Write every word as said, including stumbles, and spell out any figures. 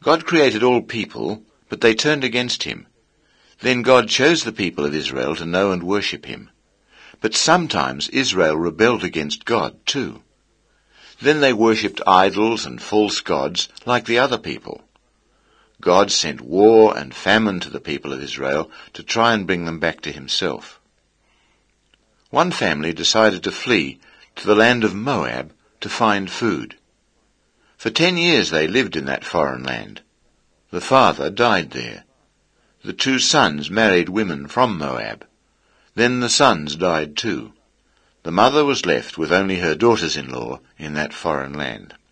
God created all people, but they turned against him. Then God chose the people of Israel to know and worship him. But sometimes Israel rebelled against God too. Then they worshipped idols and false gods like the other people. God sent war and famine to the people of Israel to try and bring them back to himself. One family decided to flee to the land of Moab to find food. For ten years they lived in that foreign land. The father died there. The two sons married women from Moab. Then the sons died too. The mother was left with only her daughters-in-law in that foreign land.